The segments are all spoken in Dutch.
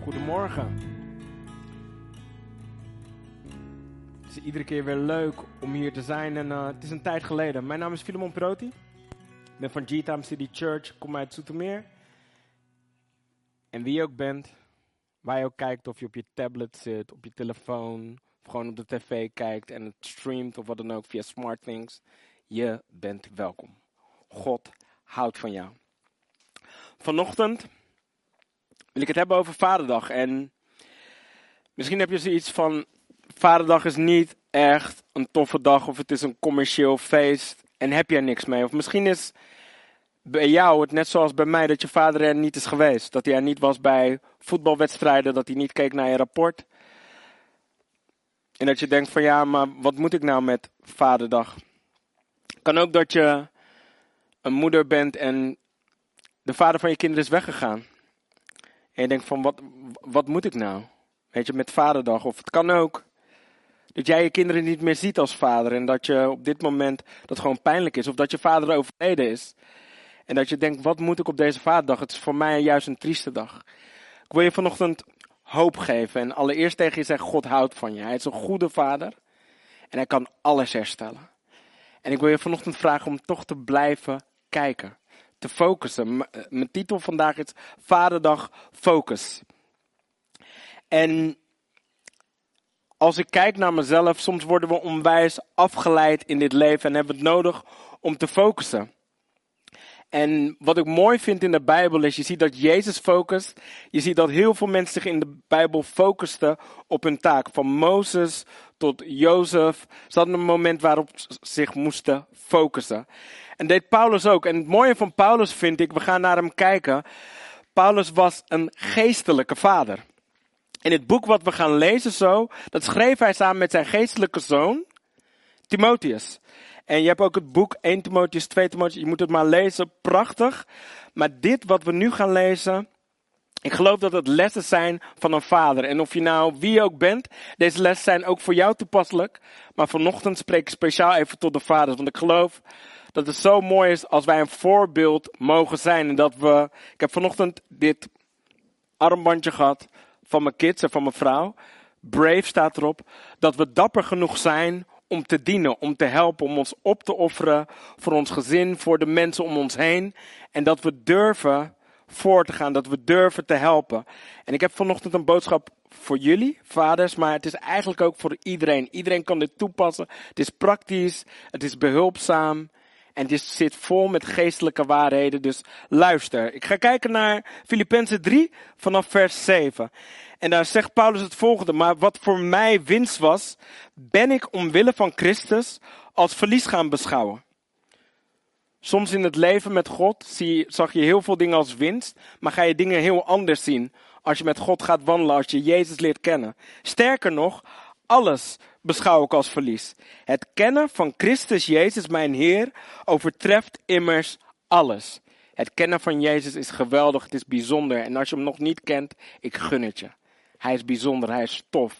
Goedemorgen. Het is iedere keer weer leuk om hier te zijn en het is een tijd geleden. Mijn naam is Filemon Proti. Ik ben van G-Time City Church, kom uit Zoetermeer. En wie je ook bent, waar je ook kijkt, of je op je tablet zit, op je telefoon, of gewoon op de tv kijkt en het streamt of wat dan ook via SmartThings. Je bent welkom. God houdt van jou. Vanochtend wil ik het hebben over Vaderdag. En misschien heb je zoiets van, Vaderdag is niet echt een toffe dag of het is een commercieel feest en heb je er niks mee. Of misschien is bij jou het net zoals bij mij dat je vader er niet is geweest. Dat hij er niet was bij voetbalwedstrijden, dat hij niet keek naar je rapport. En dat je denkt van ja, maar wat moet ik nou met Vaderdag? Kan ook dat je een moeder bent en de vader van je kinderen is weggegaan. En je denkt van wat moet ik nou? Weet je, met Vaderdag. Of het kan ook dat jij je kinderen niet meer ziet als vader. En dat je op dit moment dat gewoon pijnlijk is. Of dat je vader overleden is. En dat je denkt, wat moet ik op deze Vaderdag? Het is voor mij juist een trieste dag. Ik wil je vanochtend hoop geven. En allereerst tegen je zeggen, God houdt van je. Hij is een goede vader. En hij kan alles herstellen. En ik wil je vanochtend vragen om toch te blijven kijken. Te focussen. Mijn titel vandaag is Vaderdag Focus. En als ik kijk naar mezelf, soms worden we onwijs afgeleid in dit leven en hebben we het nodig om te focussen. En wat ik mooi vind in de Bijbel is, je ziet dat Jezus focust. Je ziet dat heel veel mensen zich in de Bijbel focusten op hun taak. Van Mozes tot Jozef. Ze hadden een moment waarop ze zich moesten focussen. En deed Paulus ook. En het mooie van Paulus vind ik, we gaan naar hem kijken. Paulus was een geestelijke vader. In het boek wat we gaan lezen zo, dat schreef hij samen met zijn geestelijke zoon, Timotheus. En je hebt ook het boek 1 Timotheus, 2 Timotheus, je moet het maar lezen, prachtig. Maar dit wat we nu gaan lezen, ik geloof dat het lessen zijn van een vader. En of je nou wie je ook bent, deze lessen zijn ook voor jou toepasselijk. Maar vanochtend spreek ik speciaal even tot de vaders, want ik geloof dat het zo mooi is als wij een voorbeeld mogen zijn. En dat ik heb vanochtend dit armbandje gehad van mijn kids en van mijn vrouw. Brave staat erop. Dat we dapper genoeg zijn om te dienen, om te helpen, om ons op te offeren voor ons gezin, voor de mensen om ons heen. En dat we durven voor te gaan, dat we durven te helpen. En ik heb vanochtend een boodschap voor jullie, vaders, maar het is eigenlijk ook voor iedereen. Iedereen kan dit toepassen. Het is praktisch, het is behulpzaam. En het zit vol met geestelijke waarheden, dus luister. Ik ga kijken naar Filippenzen 3 vanaf vers 7. En daar zegt Paulus het volgende. Maar wat voor mij winst was, ben ik omwille van Christus als verlies gaan beschouwen. Soms in het leven met God zag je heel veel dingen als winst, maar ga je dingen heel anders zien als je met God gaat wandelen, als je Jezus leert kennen. Sterker nog, alles beschouw ik als verlies. Het kennen van Christus Jezus, mijn Heer, overtreft immers alles. Het kennen van Jezus is geweldig, het is bijzonder. En als je hem nog niet kent, ik gun het je. Hij is bijzonder, hij is tof.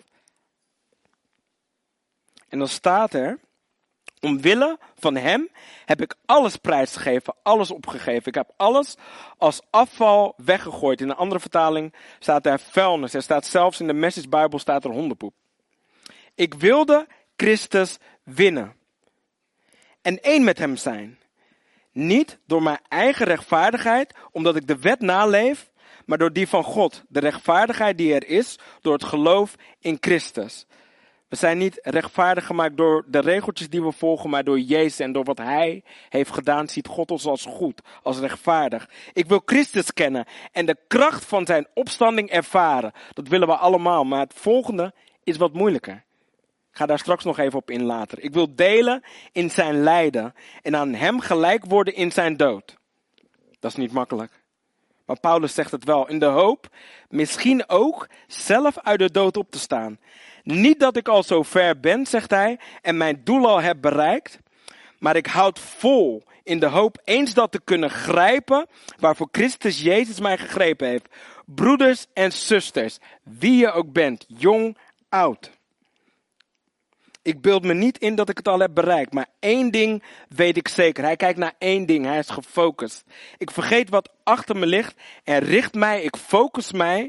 En dan staat er, omwille van hem heb ik alles prijsgegeven, alles opgegeven. Ik heb alles als afval weggegooid. In een andere vertaling staat er vuilnis. Er staat zelfs in de Message Bijbel staat er hondenpoep. Ik wilde Christus winnen. En één met hem zijn. Niet door mijn eigen rechtvaardigheid, omdat ik de wet naleef, maar door die van God. De rechtvaardigheid die er is, door het geloof in Christus. We zijn niet rechtvaardig gemaakt door de regeltjes die we volgen, maar door Jezus en door wat Hij heeft gedaan, ziet God ons als goed, als rechtvaardig. Ik wil Christus kennen en de kracht van zijn opstanding ervaren. Dat willen we allemaal, maar het volgende is wat moeilijker. Ik ga daar straks nog even op in later. Ik wil delen in zijn lijden en aan hem gelijk worden in zijn dood. Dat is niet makkelijk. Maar Paulus zegt het wel, in de hoop misschien ook zelf uit de dood op te staan. Niet dat ik al zo ver ben, zegt hij, en mijn doel al heb bereikt. Maar ik houd vol in de hoop eens dat te kunnen grijpen waarvoor Christus Jezus mij gegrepen heeft. Broeders en zusters, wie je ook bent, jong, oud. Ik beeld me niet in dat ik het al heb bereikt, maar één ding weet ik zeker. Hij kijkt naar één ding, hij is gefocust. Ik vergeet wat achter me ligt en richt mij, ik focus mij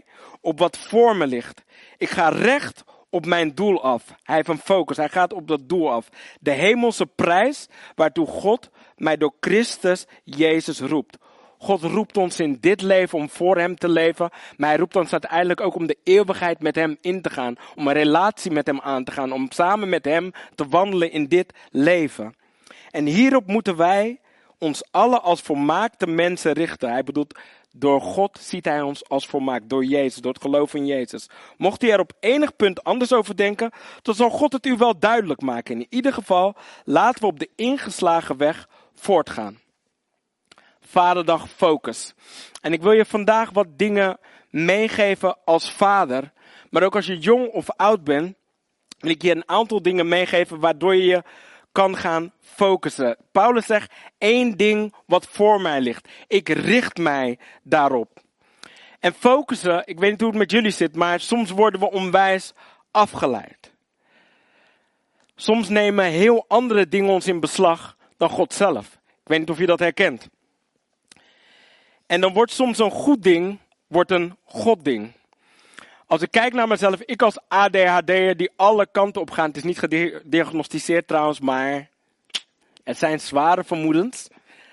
op wat voor me ligt. Ik ga recht op mijn doel af. Hij heeft een focus. Hij gaat op dat doel af. De hemelse prijs waartoe God mij door Christus Jezus roept. God roept ons in dit leven om voor hem te leven. Maar hij roept ons uiteindelijk ook om de eeuwigheid met hem in te gaan. Om een relatie met hem aan te gaan. Om samen met hem te wandelen in dit leven. En hierop moeten wij ons allen als volmaakte mensen richten. Hij bedoelt, door God ziet hij ons als volmaakt. Door Jezus, door het geloof in Jezus. Mocht u er op enig punt anders over denken, dan zal God het u wel duidelijk maken. In ieder geval, laten we op de ingeslagen weg voortgaan. Vaderdag focus. En ik wil je vandaag wat dingen meegeven als vader. Maar ook als je jong of oud bent, wil ik je een aantal dingen meegeven waardoor je je kan gaan focussen. Paulus zegt, 1 ding wat voor mij ligt. Ik richt mij daarop. En focussen, ik weet niet hoe het met jullie zit, maar soms worden we onwijs afgeleid. Soms nemen heel andere dingen ons in beslag dan God zelf. Ik weet niet of je dat herkent. En dan wordt soms een goed ding, wordt een godding. Als ik kijk naar mezelf, ik als ADHD'er die alle kanten op ga. Het is niet gediagnosticeerd trouwens, maar het zijn zware vermoedens.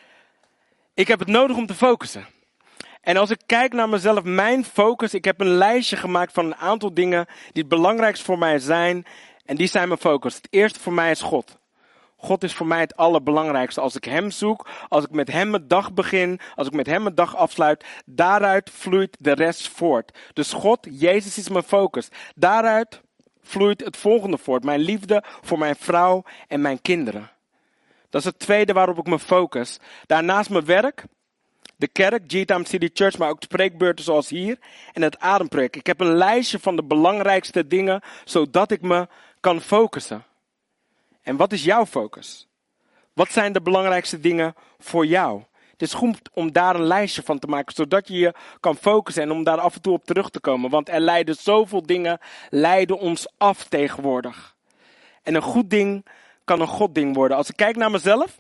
Ik heb het nodig om te focussen. En als ik kijk naar mezelf, mijn focus, ik heb een lijstje gemaakt van een aantal dingen die het belangrijkst voor mij zijn. En die zijn mijn focus. Het eerste voor mij is God. God is voor mij het allerbelangrijkste. Als ik hem zoek, als ik met hem mijn dag begin, als ik met hem mijn dag afsluit, daaruit vloeit de rest voort. Dus God, Jezus is mijn focus. Daaruit vloeit het volgende voort. Mijn liefde voor mijn vrouw en mijn kinderen. Dat is het tweede waarop ik me focus. Daarnaast mijn werk, de kerk, G-Time City Church, maar ook spreekbeurten zoals hier. En het ademproject. Ik heb een lijstje van de belangrijkste dingen, zodat ik me kan focussen. En wat is jouw focus? Wat zijn de belangrijkste dingen voor jou? Het is goed om daar een lijstje van te maken, zodat je je kan focussen en om daar af en toe op terug te komen. Want er leiden zoveel dingen, leiden ons af tegenwoordig. En een goed ding kan een godding worden. Als ik kijk naar mezelf,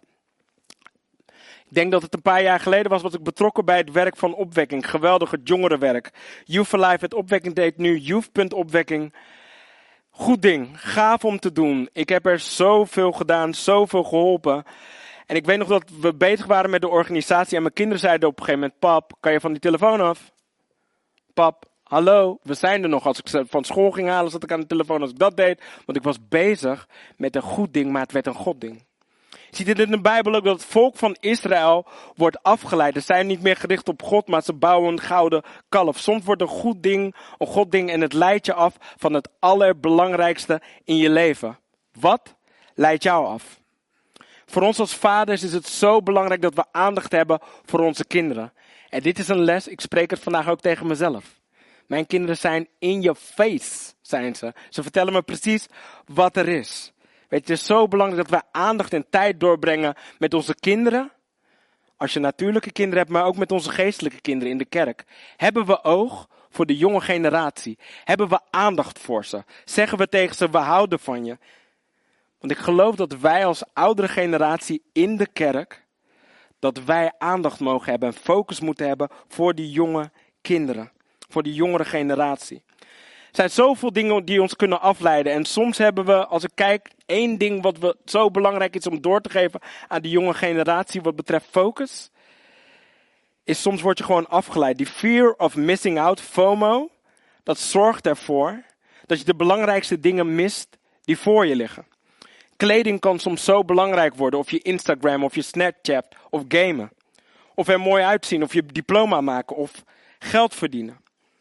ik denk dat het een paar jaar geleden was ik betrokken bij het werk van Opwekking. Geweldig, het jongerenwerk. Youth for Life, het Opwekking deed nu Youth.opwekking. Goed ding, gaaf om te doen. Ik heb er zoveel gedaan, zoveel geholpen. En ik weet nog dat we bezig waren met de organisatie en mijn kinderen zeiden op een gegeven moment, pap, kan je van die telefoon af? Pap, hallo, we zijn er nog. Als ik ze van school ging halen, zat ik aan de telefoon als ik dat deed. Want ik was bezig met een goed ding, maar het werd een godding. Je ziet het in de Bijbel ook dat het volk van Israël wordt afgeleid. Ze zijn niet meer gericht op God, maar ze bouwen een gouden kalf. Soms wordt een goed ding een godding en het leidt je af van het allerbelangrijkste in je leven. Wat leidt jou af? Voor ons als vaders is het zo belangrijk dat we aandacht hebben voor onze kinderen. En dit is een les, ik spreek het vandaag ook tegen mezelf. Mijn kinderen zijn in your face, zijn ze. Ze vertellen me precies wat er is. Weet je, het is zo belangrijk dat we aandacht en tijd doorbrengen met onze kinderen. Als je natuurlijke kinderen hebt, maar ook met onze geestelijke kinderen in de kerk. Hebben we oog voor de jonge generatie? Hebben we aandacht voor ze? Zeggen we tegen ze, we houden van je? Want ik geloof dat wij als oudere generatie in de kerk, dat wij aandacht mogen hebben en focus moeten hebben voor die jonge kinderen. Voor die jongere generatie. Er zijn zoveel dingen die ons kunnen afleiden. En soms hebben we, als ik kijk, 1 ding wat zo belangrijk is om door te geven aan die jonge generatie wat betreft focus. Is soms word je gewoon afgeleid. Die fear of missing out, FOMO, dat zorgt ervoor dat je de belangrijkste dingen mist die voor je liggen. Kleding kan soms zo belangrijk worden. Of je Instagram, of je Snapchat, of gamen. Of er mooi uitzien, of je diploma maken, of geld verdienen.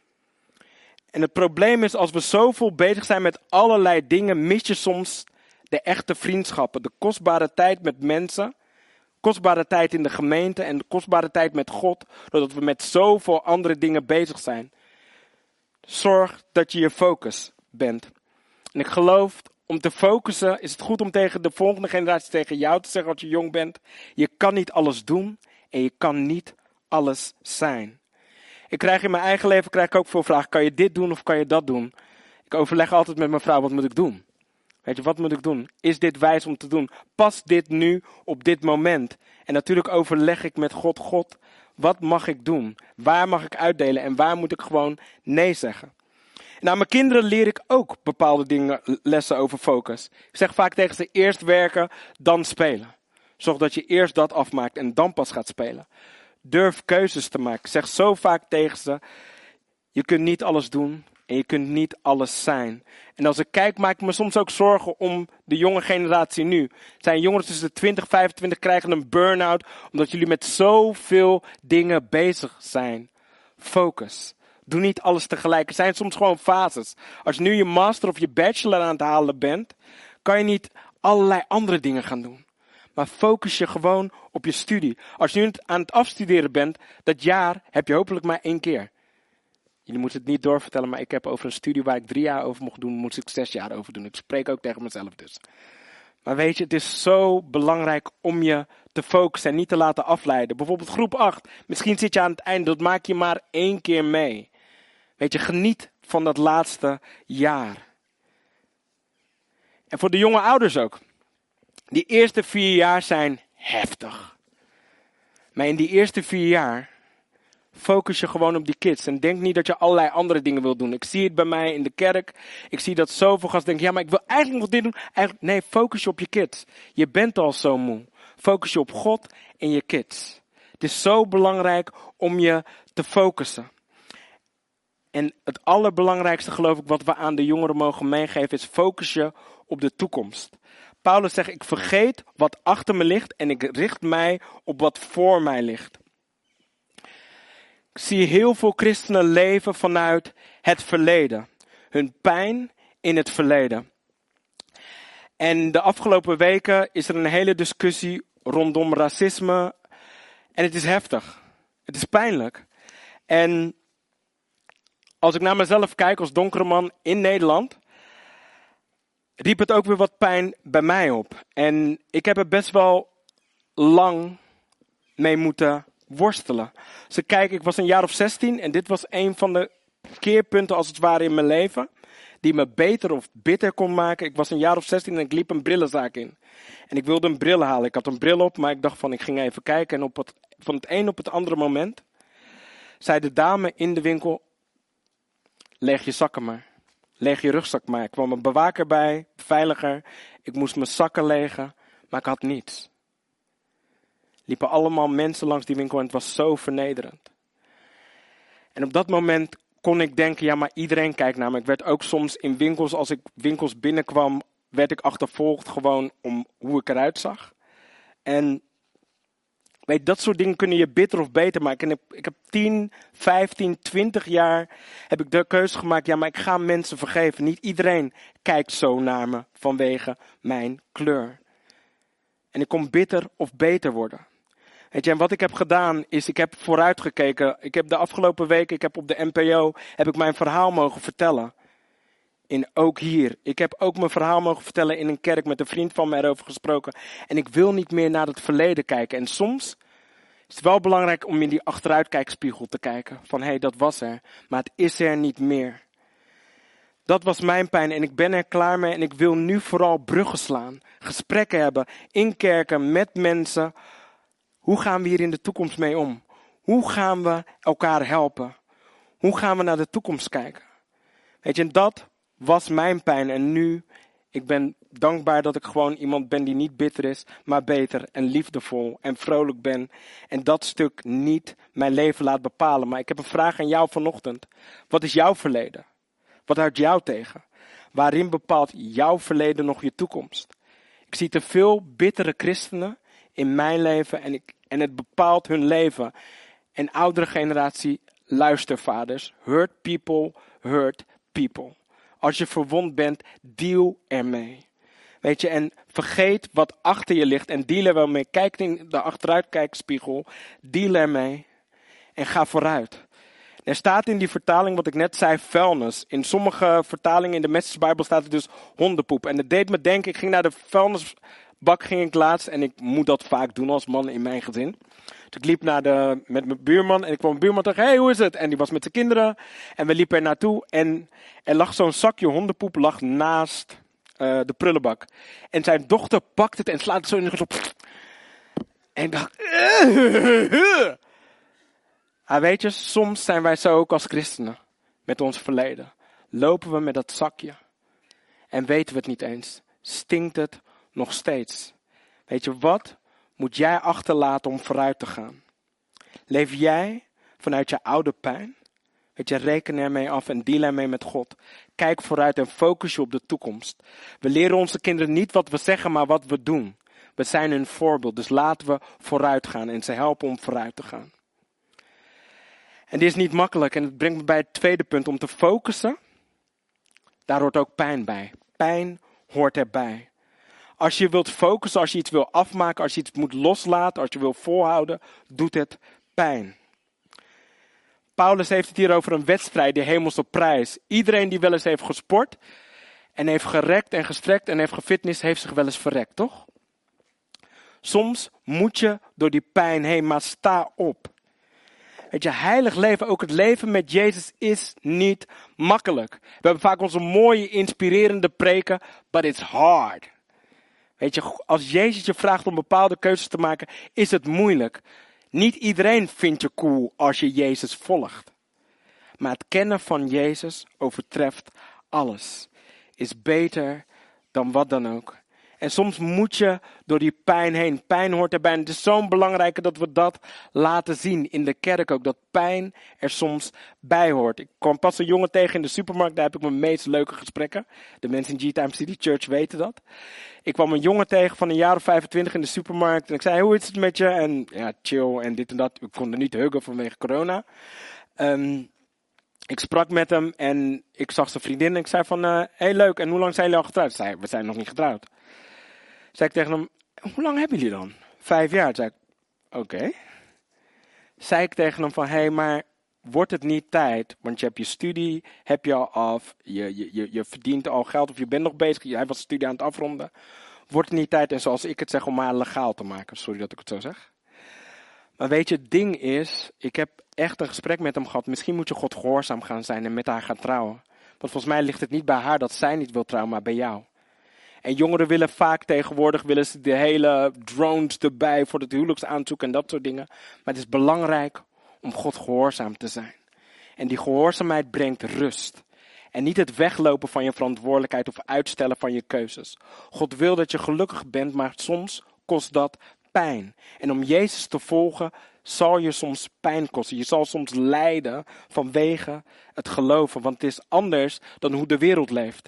En het probleem is, als we zoveel bezig zijn met allerlei dingen, mis je soms de echte vriendschappen. De kostbare tijd met mensen, kostbare tijd in de gemeente en de kostbare tijd met God. Doordat we met zoveel andere dingen bezig zijn. Zorg dat je focus bent. En ik geloof, om te focussen is het goed om tegen de volgende generatie, tegen jou te zeggen als je jong bent. Je kan niet alles doen en je kan niet alles zijn. Ik krijg in mijn eigen leven ook veel vragen. Kan je dit doen of kan je dat doen? Ik overleg altijd met mijn vrouw, wat moet ik doen? Weet je, wat moet ik doen? Is dit wijs om te doen? Past dit nu op dit moment? En natuurlijk overleg ik met God. God, Wat mag ik doen? Waar mag ik uitdelen en waar moet ik gewoon nee zeggen? En aan mijn kinderen leer ik ook bepaalde dingen, lessen over focus. Ik zeg vaak tegen ze, eerst werken, dan spelen. Zorg dat je eerst dat afmaakt en dan pas gaat spelen. Durf keuzes te maken. Ik zeg zo vaak tegen ze, je kunt niet alles doen en je kunt niet alles zijn. En als ik kijk, maak ik me soms ook zorgen om de jonge generatie nu. Er zijn jongeren tussen de 20 en 25 krijgen een burn-out omdat jullie met zoveel dingen bezig zijn. Focus. Doe niet alles tegelijk. Er zijn soms gewoon fases. Als je nu je master of je bachelor aan het halen bent, kan je niet allerlei andere dingen gaan doen. Maar focus je gewoon op je studie. Als je nu aan het afstuderen bent, dat jaar heb je hopelijk maar 1 keer. Jullie moeten het niet doorvertellen, maar ik heb over een studie waar ik 3 jaar over mocht doen, moest ik 6 jaar over doen. Ik spreek ook tegen mezelf dus. Maar weet je, het is zo belangrijk om je te focussen en niet te laten afleiden. Bijvoorbeeld groep 8. Misschien zit je aan het einde, dat maak je maar 1 keer mee. Weet je, geniet van dat laatste jaar. En voor de jonge ouders ook. Die eerste 4 jaar zijn heftig. Maar in die eerste 4 jaar focus je gewoon op die kids. En denk niet dat je allerlei andere dingen wil doen. Ik zie het bij mij in de kerk. Ik zie dat zoveel gasten denken, ja, maar ik wil eigenlijk nog dit doen. Nee, focus je op je kids. Je bent al zo moe. Focus je op God en je kids. Het is zo belangrijk om je te focussen. En het allerbelangrijkste, geloof ik, wat we aan de jongeren mogen meegeven, is focus je op de toekomst. Paulus zegt, ik vergeet wat achter me ligt en ik richt mij op wat voor mij ligt. Ik zie heel veel christenen leven vanuit het verleden. Hun pijn in het verleden. En de afgelopen weken is er een hele discussie rondom racisme. En het is heftig. Het is pijnlijk. En als ik naar mezelf kijk als donkere man in Nederland, riep het ook weer wat pijn bij mij op. En ik heb er best wel lang mee moeten worstelen. Dus kijk, ik was een jaar of 16 en dit was een van de keerpunten als het ware in mijn leven, die me beter of bitter kon maken. Ik was een jaar of 16 en ik liep een brillenzaak in. En ik wilde een bril halen. Ik had een bril op, maar ik dacht van, ik ging even kijken. En van het een op het andere moment zei de dame in de winkel, leeg je zakken maar. Leeg je rugzak maar. Er kwam een bewaker bij, beveiliger. Ik moest mijn zakken legen, maar ik had niets. Liepen allemaal mensen langs die winkel en het was zo vernederend. En op dat moment kon ik denken, ja, maar iedereen kijkt naar me. Ik werd ook soms in winkels, als ik winkels binnenkwam, werd ik achtervolgd gewoon om hoe ik eruit zag. En weet, dat soort dingen kunnen je bitter of beter maken. En ik heb 10, 15, 20 jaar heb ik de keuze gemaakt, ja, maar ik ga mensen vergeven. Niet iedereen kijkt zo naar me vanwege mijn kleur. En ik kon bitter of beter worden. Weet je, en wat ik heb gedaan is, ik heb vooruitgekeken. Ik heb de afgelopen weken, ik heb op de NPO, heb ik mijn verhaal mogen vertellen. Ook hier. Ik heb ook mijn verhaal mogen vertellen in een kerk met een vriend van me erover gesproken. En ik wil niet meer naar het verleden kijken. En soms is het wel belangrijk om in die achteruitkijkspiegel te kijken. Van hé, dat was er, maar het is er niet meer. Dat was mijn pijn en ik ben er klaar mee en ik wil nu vooral bruggen slaan. Gesprekken hebben in kerken met mensen. Hoe gaan we hier in de toekomst mee om? Hoe gaan we elkaar helpen? Hoe gaan we naar de toekomst kijken? Weet je, en dat was mijn pijn. En nu, ik ben dankbaar dat ik gewoon iemand ben die niet bitter is, maar beter en liefdevol en vrolijk ben. En dat stuk niet mijn leven laat bepalen. Maar ik heb een vraag aan jou vanochtend. Wat is jouw verleden? Wat houdt jou tegen? Waarin bepaalt jouw verleden nog je toekomst? Ik zie te veel bittere christenen in mijn leven en het bepaalt hun leven. En oudere generatie, luistervaders, hurt people. Als je verwond bent, deal ermee. Weet je, en vergeet wat achter je ligt en deal er wel mee. Kijk in de achteruitkijkspiegel, deal ermee en ga vooruit. Er staat in die vertaling wat ik net zei, vuilnis. In sommige vertalingen in de Messagebijbel staat het dus hondenpoep. En dat deed me denken, ik ging naar de vuilnisbak laatst en ik moet dat vaak doen als man in mijn gezin. Dus ik liep met mijn buurman en ik kwam mijn buurman tegen, hey, hoe is het? En die was met zijn kinderen en we liepen er naartoe en er lag zo'n zakje hondenpoep lag naast de prullenbak. En zijn dochter pakt het en slaat het zo in de op. En ik dacht, Weet je, soms zijn wij zo ook als christenen. Met ons verleden. Lopen we met dat zakje. En weten we het niet eens. Stinkt het nog steeds. Weet je, wat moet jij achterlaten om vooruit te gaan? Leef jij vanuit je oude pijn? Weet je, reken ermee af en deal ermee met God. Kijk vooruit en focus je op de toekomst. We leren onze kinderen niet wat we zeggen, maar wat we doen. We zijn hun voorbeeld, dus laten we vooruit gaan en ze helpen om vooruit te gaan. En dit is niet makkelijk en het brengt me bij het tweede punt. Om te focussen, daar hoort ook pijn bij. Pijn hoort erbij. Als je wilt focussen, als je iets wil afmaken, als je iets moet loslaten, als je wil volhouden, doet het pijn. Paulus heeft het hier over een wedstrijd, die hemelse prijs. Iedereen die wel eens heeft gesport en heeft gerekt en gestrekt en heeft gefitness, heeft zich wel eens verrekt, toch? Soms moet je door die pijn heen, maar sta op. Weet je, heilig leven, ook het leven met Jezus is niet makkelijk. We hebben vaak onze mooie, inspirerende preken, but it's hard. Weet je, als Jezus je vraagt om bepaalde keuzes te maken, is het moeilijk. Niet iedereen vindt je cool als je Jezus volgt. Maar het kennen van Jezus overtreft alles. Is beter dan wat dan ook. En soms moet je door die pijn heen. Pijn hoort erbij. En het is zo belangrijk dat we dat laten zien in de kerk ook. Dat pijn er soms bij hoort. Ik kwam pas een jongen tegen in de supermarkt. Daar heb ik mijn meest leuke gesprekken. De mensen in G-Time City Church weten dat. Ik kwam een jongen tegen van een jaar of 25 in de supermarkt. En ik zei, hoe is het met je? En ja, chill en dit en dat. Ik kon er niet huggen vanwege corona. Ik sprak met hem en ik zag zijn vriendin. En ik zei van, hey leuk. En hoe lang zijn jullie al getrouwd? Hij zei, we zijn nog niet getrouwd. Zei ik tegen hem, hoe lang hebben jullie dan? 5 jaar. Zei ik, oké. Zei ik tegen hem van, hey, maar wordt het niet tijd? Want je hebt je studie, heb je al af. Je verdient al geld of je bent nog bezig. Hij was de studie aan het afronden. Wordt het niet tijd, en zoals ik het zeg, om maar legaal te maken? Sorry dat ik het zo zeg. Maar weet je, het ding is, ik heb echt een gesprek met hem gehad. Misschien moet je God gehoorzaam gaan zijn en met haar gaan trouwen. Want volgens mij ligt het niet bij haar dat zij niet wil trouwen, maar bij jou. En jongeren willen vaak tegenwoordig willen ze de hele drones erbij voor het huwelijksaanzoek en dat soort dingen. Maar het is belangrijk om God gehoorzaam te zijn. En die gehoorzaamheid brengt rust. En niet het weglopen van je verantwoordelijkheid of uitstellen van je keuzes. God wil dat je gelukkig bent, maar soms kost dat pijn. En om Jezus te volgen zal je soms pijn kosten. Je zal soms lijden vanwege het geloven, want het is anders dan hoe de wereld leeft.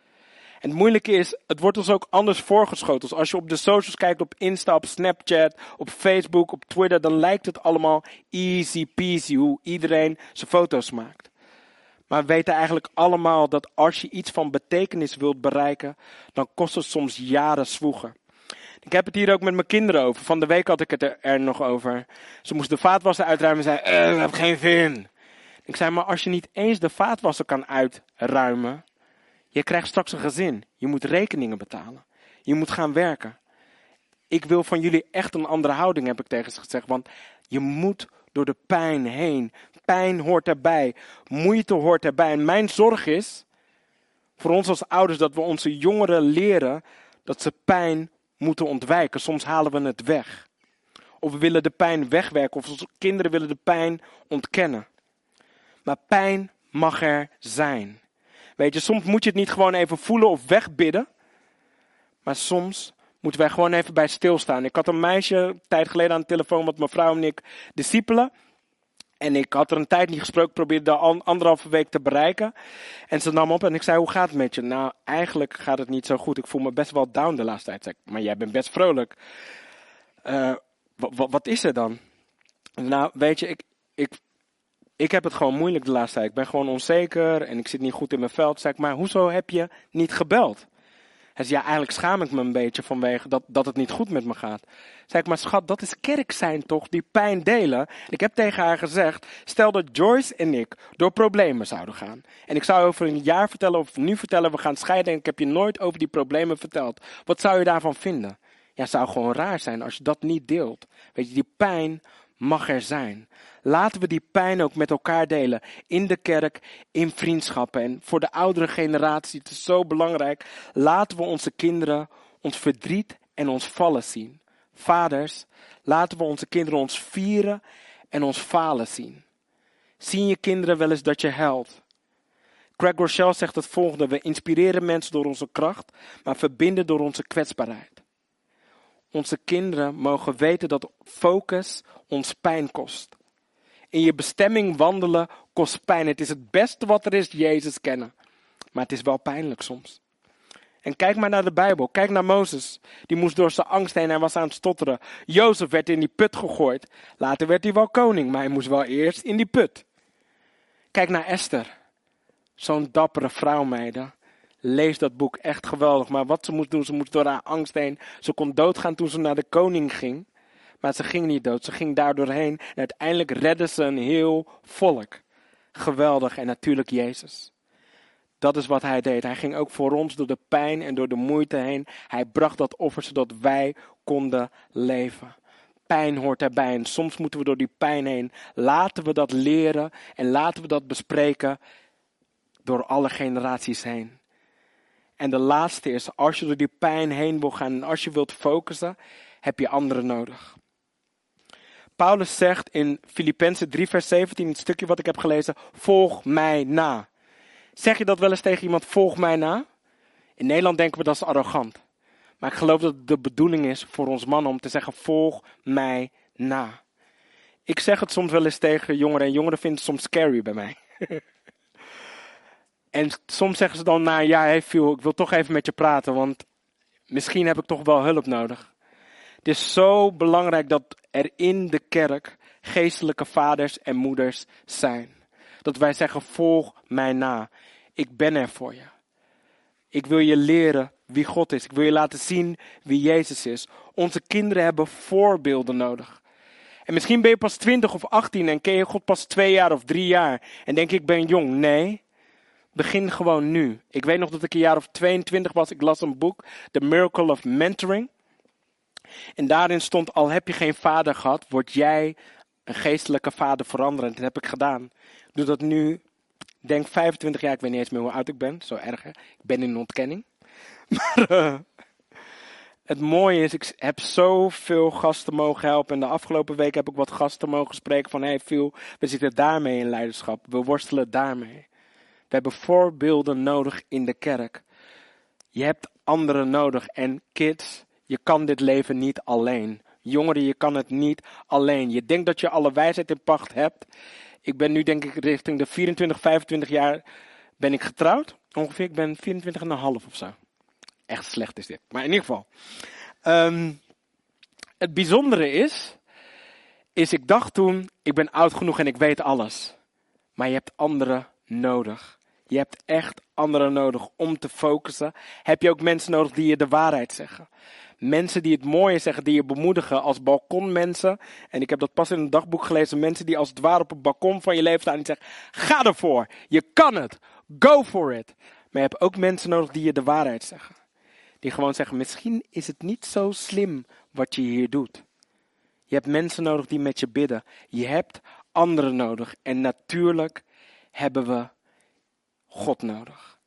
En het moeilijke is, het wordt ons ook anders voorgeschoteld. Als je op de socials kijkt, op Insta, op Snapchat, op Facebook, op Twitter, dan lijkt het allemaal easy peasy hoe iedereen zijn foto's maakt. Maar we weten eigenlijk allemaal dat als je iets van betekenis wilt bereiken, dan kost het soms jaren zwoegen. Ik heb het hier ook met mijn kinderen over. Van de week had ik het er nog over. Ze moesten de vaatwasser uitruimen en zei, ik heb geen zin. Ik zei, maar als je niet eens de vaatwasser kan uitruimen, je krijgt straks een gezin. Je moet rekeningen betalen. Je moet gaan werken. Ik wil van jullie echt een andere houding, heb ik tegen ze gezegd. Want je moet door de pijn heen. Pijn hoort erbij. Moeite hoort erbij. En mijn zorg is, voor ons als ouders, dat we onze jongeren leren dat ze pijn moeten ontwijken. Soms halen we het weg. Of we willen de pijn wegwerken. Of onze kinderen willen de pijn ontkennen. Maar pijn mag er zijn. Weet je, soms moet je het niet gewoon even voelen of wegbidden. Maar soms moeten wij gewoon even bij stilstaan. Ik had een meisje een tijd geleden aan de telefoon, wat mijn vrouw en ik discipelen. En ik had er een tijd niet gesproken, probeerde de 1,5 week te bereiken. En ze nam op en ik zei, hoe gaat het met je? Nou, eigenlijk gaat het niet zo goed. Ik voel me best wel down de laatste tijd. Zei ik, maar jij bent best vrolijk. Wat is er dan? Nou, weet je, ik heb het gewoon moeilijk de laatste tijd. Ik ben gewoon onzeker en ik zit niet goed in mijn veld. Zeg ik, maar hoezo heb je niet gebeld? Hij zei, ja, eigenlijk schaam ik me een beetje vanwege dat het niet goed met me gaat. Zeg ik, maar schat, dat is kerk zijn toch, die pijn delen. Ik heb tegen haar gezegd, stel dat Joyce en ik door problemen zouden gaan. En ik zou over een jaar vertellen of nu vertellen, we gaan scheiden en ik heb je nooit over die problemen verteld. Wat zou je daarvan vinden? Ja, het zou gewoon raar zijn als je dat niet deelt. Weet je, die pijn mag er zijn. Laten we die pijn ook met elkaar delen. In de kerk, in vriendschappen. En voor de oudere generatie, het is zo belangrijk. Laten we onze kinderen ons verdriet en ons vallen zien. Vaders, laten we onze kinderen ons vieren en ons falen zien. Zien je kinderen wel eens dat je huilt? Craig Rochelle zegt het volgende: we inspireren mensen door onze kracht, maar verbinden door onze kwetsbaarheid. Onze kinderen mogen weten dat focus ons pijn kost. In je bestemming wandelen kost pijn. Het is het beste wat er is, Jezus kennen. Maar het is wel pijnlijk soms. En kijk maar naar de Bijbel. Kijk naar Mozes. Die moest door zijn angst heen. Hij was aan het stotteren. Jozef werd in die put gegooid. Later werd hij wel koning. Maar hij moest wel eerst in die put. Kijk naar Esther. Zo'n dappere vrouw, meiden. Lees dat boek. Echt geweldig. Maar wat ze moest doen. Ze moest door haar angst heen. Ze kon doodgaan toen ze naar de koning ging. Maar ze ging niet dood. Ze ging daar doorheen. En uiteindelijk redde ze een heel volk. Geweldig. En natuurlijk Jezus. Dat is wat hij deed. Hij ging ook voor ons door de pijn en door de moeite heen. Hij bracht dat offer zodat wij konden leven. Pijn hoort erbij en soms moeten we door die pijn heen. Laten we dat leren en laten we dat bespreken door alle generaties heen. En de laatste is, als je door die pijn heen wil gaan en als je wilt focussen, heb je anderen nodig. Paulus zegt in Filippenzen 3 vers 17, het stukje wat ik heb gelezen, volg mij na. Zeg je dat wel eens tegen iemand, volg mij na? In Nederland denken we dat is arrogant. Maar ik geloof dat het de bedoeling is voor ons mannen om te zeggen, volg mij na. Ik zeg het soms wel eens tegen jongeren en jongeren vinden het soms scary bij mij. En soms zeggen ze dan na een jaar, hey Phil, ik wil toch even met je praten, want misschien heb ik toch wel hulp nodig. Het is zo belangrijk dat er in de kerk geestelijke vaders en moeders zijn. Dat wij zeggen, volg mij na. Ik ben er voor je. Ik wil je leren wie God is. Ik wil je laten zien wie Jezus is. Onze kinderen hebben voorbeelden nodig. En misschien ben je pas 20 of 18 en ken je God pas 2 jaar of 3 jaar. En denk ik ben jong. Nee, begin gewoon nu. Ik weet nog dat ik een jaar of 22 was. Ik las een boek, The Miracle of Mentoring. En daarin stond, al heb je geen vader gehad, word jij een geestelijke vader veranderen. En dat heb ik gedaan. Ik doe dat nu, denk 25 jaar, ik weet niet eens meer hoe oud ik ben. Zo erg, hè? Ik ben in ontkenning. Maar het mooie is, ik heb zoveel gasten mogen helpen. En de afgelopen week heb ik wat gasten mogen spreken van, hey Phil, we zitten daarmee in leiderschap. We worstelen daarmee. We hebben voorbeelden nodig in de kerk. Je hebt anderen nodig. En kids, je kan dit leven niet alleen. Jongeren, je kan het niet alleen. Je denkt dat je alle wijsheid in pacht hebt. Ik ben nu denk ik richting de 24, 25 jaar ben ik getrouwd. Ongeveer, ik ben 24,5 of zo. Echt slecht is dit. Maar in ieder geval. Het bijzondere is ik dacht toen, ik ben oud genoeg en ik weet alles. Maar je hebt anderen nodig. Je hebt echt anderen nodig om te focussen. Heb je ook mensen nodig die je de waarheid zeggen. Mensen die het mooie zeggen, die je bemoedigen als balkonmensen. En ik heb dat pas in een dagboek gelezen. Mensen die als het ware op het balkon van je leven staan en die zeggen, ga ervoor. Je kan het. Go for it. Maar je hebt ook mensen nodig die je de waarheid zeggen. Die gewoon zeggen, misschien is het niet zo slim wat je hier doet. Je hebt mensen nodig die met je bidden. Je hebt anderen nodig. En natuurlijk hebben we God nodig.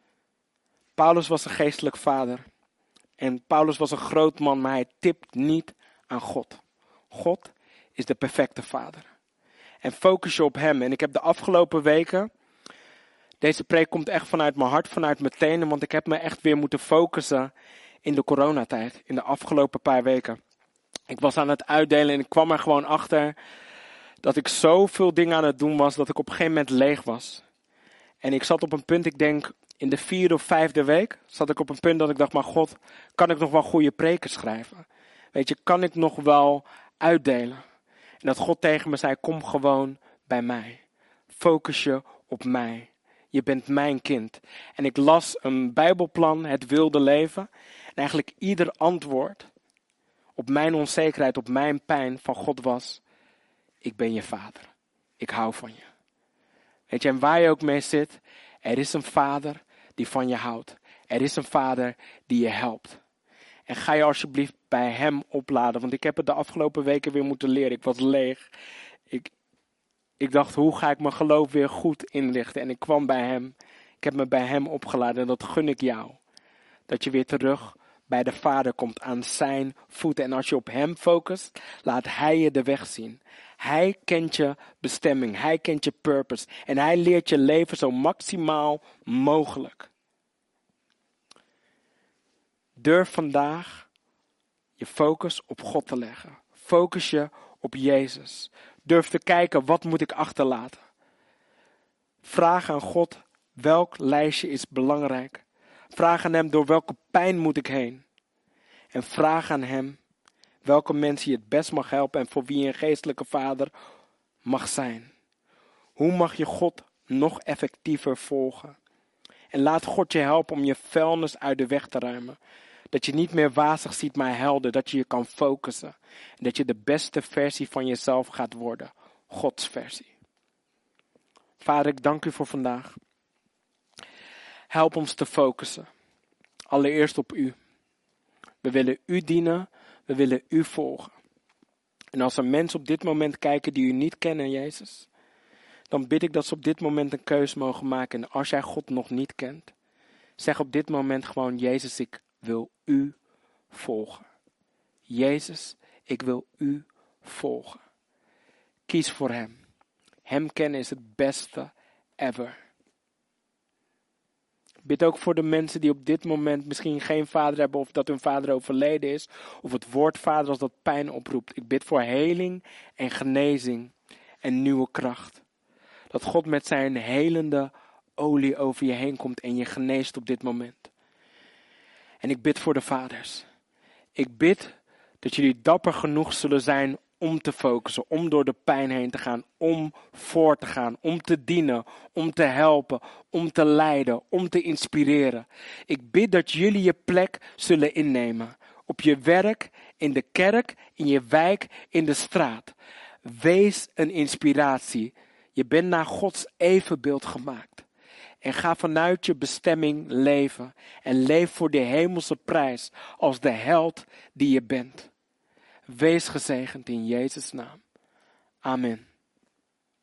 Paulus was een geestelijk vader. En Paulus was een groot man, maar hij tipt niet aan God. God is de perfecte vader. En focus je op hem. En ik heb de afgelopen weken, deze preek komt echt vanuit mijn hart, vanuit mijn tenen, want ik heb me echt weer moeten focussen in de coronatijd, in de afgelopen paar weken. Ik was aan het uitdelen en ik kwam er gewoon achter dat ik zoveel dingen aan het doen was, dat ik op een gegeven moment leeg was. En ik zat op een punt, ik denk in de 4e of 5e week, zat ik op een punt dat ik dacht, maar God, kan ik nog wel goede preken schrijven? Weet je, kan ik nog wel uitdelen? En dat God tegen me zei, kom gewoon bij mij. Focus je op mij. Je bent mijn kind. En ik las een Bijbelplan, het wilde leven. En eigenlijk ieder antwoord op mijn onzekerheid, op mijn pijn van God was, ik ben je vader. Ik hou van je. Weet je, en waar je ook mee zit, er is een vader die van je houdt. Er is een vader die je helpt. En ga je alsjeblieft bij hem opladen, want ik heb het de afgelopen weken weer moeten leren. Ik was leeg. Ik dacht, hoe ga ik mijn geloof weer goed inrichten? En ik kwam bij hem. Ik heb me bij hem opgeladen en dat gun ik jou. Dat je weer terug bij de Vader komt aan zijn voeten. En als je op hem focust, laat hij je de weg zien. Hij kent je bestemming. Hij kent je purpose. En hij leert je leven zo maximaal mogelijk. Durf vandaag je focus op God te leggen. Focus je op Jezus. Durf te kijken, wat moet ik achterlaten? Vraag aan God, welk lijstje is belangrijk? Vraag aan hem, door welke pijn moet ik heen? En vraag aan hem, welke mensen je het best mag helpen en voor wie je een geestelijke vader mag zijn. Hoe mag je God nog effectiever volgen? En laat God je helpen om je vuilnis uit de weg te ruimen. Dat je niet meer wazig ziet, maar helder. Dat je je kan focussen. En dat je de beste versie van jezelf gaat worden. Gods versie. Vader, ik dank u voor vandaag. Help ons te focussen. Allereerst op u. We willen u dienen. We willen u volgen. En als er mensen op dit moment kijken die u niet kennen, Jezus, dan bid ik dat ze op dit moment een keuze mogen maken. En als jij God nog niet kent, zeg op dit moment gewoon, Jezus, ik wil u volgen. Jezus, ik wil u volgen. Kies voor hem. Hem kennen is het beste ever. Bid ook voor de mensen die op dit moment misschien geen vader hebben of dat hun vader overleden is. Of het woord vader als dat pijn oproept. Ik bid voor heling en genezing en nieuwe kracht. Dat God met zijn helende olie over je heen komt en je geneest op dit moment. En ik bid voor de vaders. Ik bid dat jullie dapper genoeg zullen zijn om te focussen, om door de pijn heen te gaan, om voor te gaan, om te dienen, om te helpen, om te leiden, om te inspireren. Ik bid dat jullie je plek zullen innemen. Op je werk, in de kerk, in je wijk, in de straat. Wees een inspiratie. Je bent naar Gods evenbeeld gemaakt. En ga vanuit je bestemming leven. En leef voor de hemelse prijs als de held die je bent. Wees gezegend in Jezus' naam. Amen.